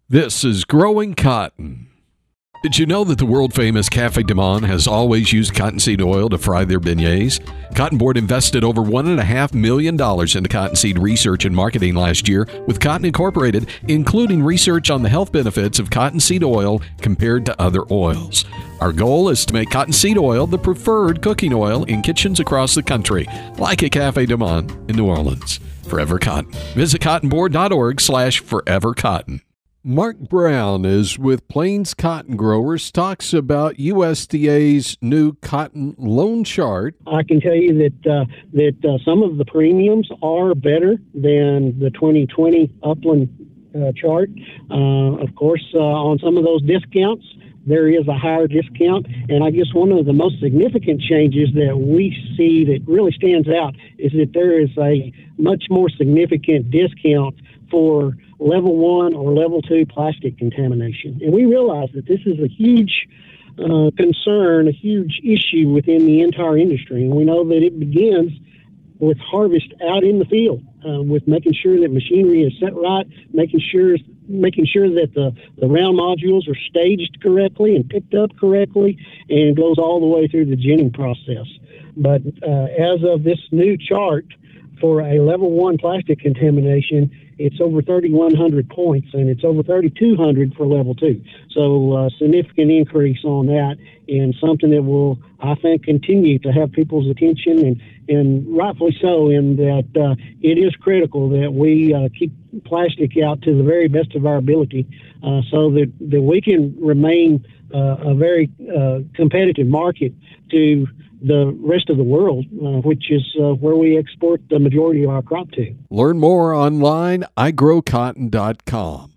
This is Growing Cotton. Did you know that the world-famous Cafe Du Monde has always used cottonseed oil to fry their beignets? Cotton Board invested over $1.5 million into cottonseed research and marketing last year with Cotton Incorporated, including research on the health benefits of cottonseed oil compared to other oils. Our goal is to make cottonseed oil the preferred cooking oil in kitchens across the country, like at Cafe Du Monde in New Orleans. Forever Cotton. Visit cottonboard.org/forevercotton. Mark Brown is with Plains Cotton Growers, talks about USDA's new cotton loan chart. I can tell you that some of the premiums are better than the 2020 Upland chart. Of course, on some of those discounts, there is a higher discount. And I guess one of the most significant changes that we see that really stands out is that there is a much more significant discount for level 1 or level 2 plastic contamination. And we realize that this is a huge concern, a huge issue within the entire industry. And we know that it begins with harvest out in the field, with making sure that machinery is set right, making sure that the round modules are staged correctly and picked up correctly, and it goes all the way through the ginning process. But as of this new chart, for a level 1 plastic contamination, it's over 3,100 points, and it's over 3,200 for level 2. So significant increase on that, and something that will, I think, continue to have people's attention, and rightfully so, in that it is critical that we keep plastic out to the very best of our ability, so that we can remain a very competitive market to the rest of the world, which is where we export the majority of our crop to. Learn more online, igrowcotton.com.